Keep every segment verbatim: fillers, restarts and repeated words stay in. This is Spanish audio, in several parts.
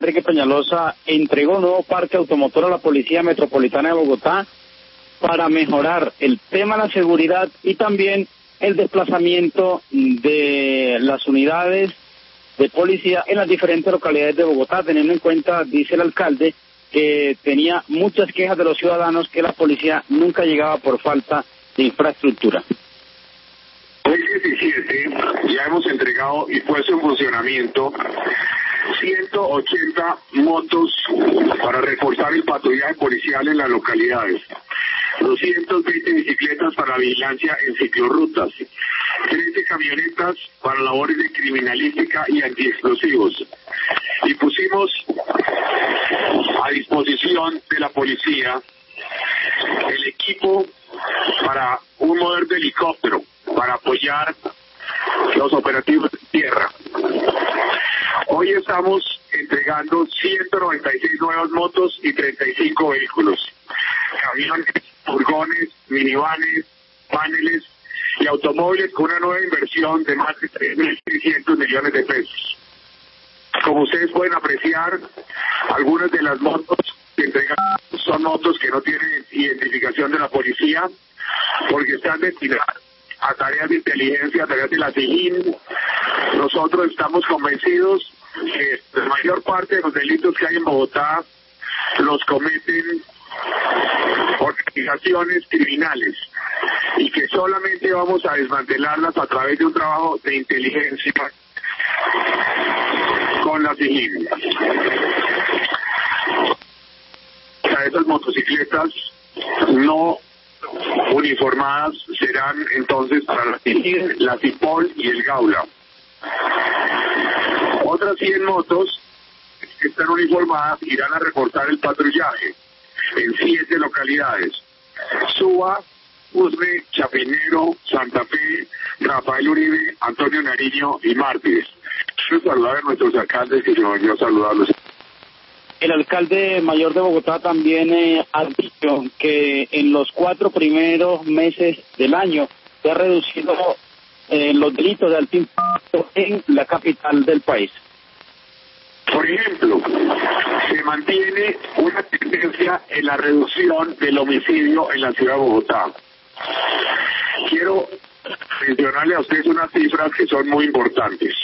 Enrique Peñalosa entregó un nuevo parque automotor a la Policía Metropolitana de Bogotá para mejorar el tema de la seguridad y también el desplazamiento de las unidades de policía en las diferentes localidades de Bogotá, teniendo en cuenta, dice el alcalde, que tenía muchas quejas de los ciudadanos que la policía nunca llegaba por falta de infraestructura. Hoy diecisiete ya hemos entregado y puesto en funcionamiento ciento ochenta motos para reforzar el patrullaje policial en las localidades, doscientas veinte bicicletas para vigilancia en ciclorrutas, trece camionetas para labores de criminalística y antiexplosivos. Y pusimos a disposición de la policía el equipo para un moderno helicóptero para apoyar los operativos de tierra. Hoy estamos entregando ciento noventa y seis nuevas motos y treinta y cinco vehículos, camiones, furgones, minivanes, paneles y automóviles con una nueva inversión de más de tres mil seiscientos millones de pesos. Como ustedes pueden apreciar, algunas de las motos que entregamos son motos que no tienen identificación de la policía porque están destinadas a tareas de inteligencia, a tareas de la SIGIN. Nosotros estamos convencidos que la mayor parte de los delitos que hay en Bogotá los cometen organizaciones criminales y que solamente vamos a desmantelarlas a través de un trabajo de inteligencia con la SIGIN. Esas motocicletas no uniformadas serán entonces para la SIGIN, la CIPOL y el Gaula. Otras cien motos que están uniformadas irán a reportar el patrullaje en siete localidades: Suba, Usme, Chapinero, Santa Fe, Rafael Uribe, Antonio Nariño y Mártires. Quiero saludar a nuestros alcaldes que se me olvidó saludarlos. El alcalde mayor de Bogotá también eh, ha dicho que en los cuatro primeros meses del año se ha reducido eh, los delitos de alto impacto en la capital del país. Por ejemplo, se mantiene una tendencia en la reducción del homicidio en la ciudad de Bogotá. Quiero mencionarle a ustedes unas cifras que son muy importantes.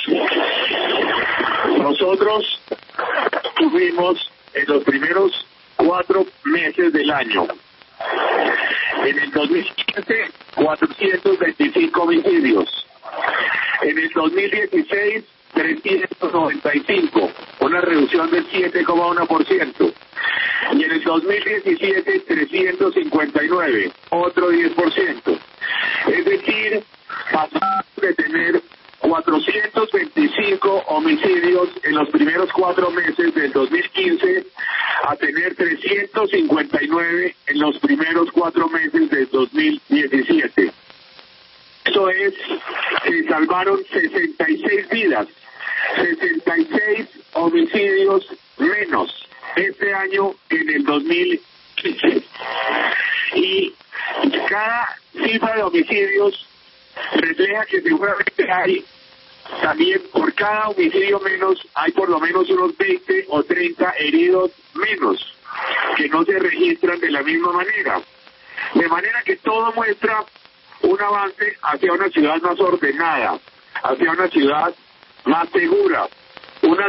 Nosotros tuvimos en los primeros cuatro meses del año, en el dos mil quince, cuatrocientos veinticinco homicidios, en el dos mil dieciséis, trescientos noventa y cinco, una reducción del siete coma uno por ciento, y en el dos mil diecisiete, trescientos cincuenta y nueve, otro diez por ciento. Es decir, pasamos de tener cuatrocientos veinticinco homicidios en los primeros cuatro meses del dos mil quince a tener trescientos cincuenta y nueve en los primeros cuatro meses del dos mil diecisiete. Eso es, se salvaron sesenta y seis vidas, sesenta y seis homicidios menos este año que en el dos mil quince. Y cada cifra de homicidios refleja que seguramente hay también, por cada homicidio menos, hay por lo menos unos veinte o treinta heridos menos que no se registran de la misma manera. De manera que todo muestra un avance hacia una ciudad más ordenada, hacia una ciudad más segura. Una...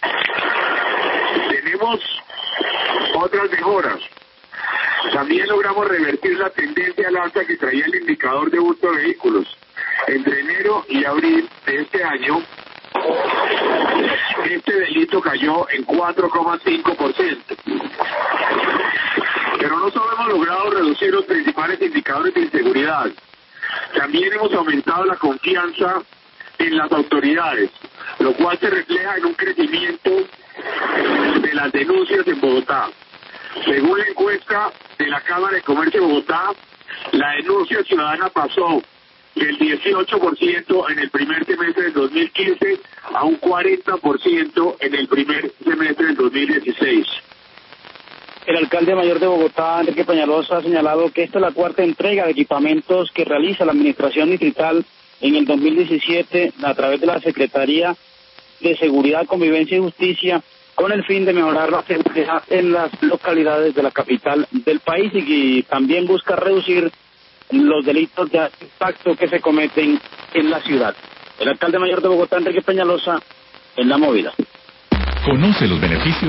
Tenemos otras mejoras. También logramos revertir la tendencia al alza que traía el indicador de hurto de vehículos. Entre enero y abril de este año, este delito cayó en cuatro coma cinco por ciento. Pero no solo hemos logrado reducir los principales indicadores de inseguridad, también hemos aumentado la confianza en las autoridades, lo cual se refleja en un crecimiento de las denuncias en Bogotá. Según la encuesta de la Cámara de Comercio de Bogotá, la denuncia ciudadana pasó del dieciocho por ciento en el primer semestre del dos mil quince a un cuarenta por ciento en el primer semestre del dos mil dieciséis. El alcalde mayor de Bogotá, Enrique Peñalosa, ha señalado que esta es la cuarta entrega de equipamientos que realiza la Administración Distrital en el dos mil diecisiete a través de la Secretaría de Seguridad, Convivencia y Justicia con el fin de mejorar la seguridad en las localidades de la capital del país y, y también busca reducir los delitos de impacto que se cometen en la ciudad. El alcalde mayor de Bogotá, Enrique Peñalosa, en La Movida. Conoce los beneficios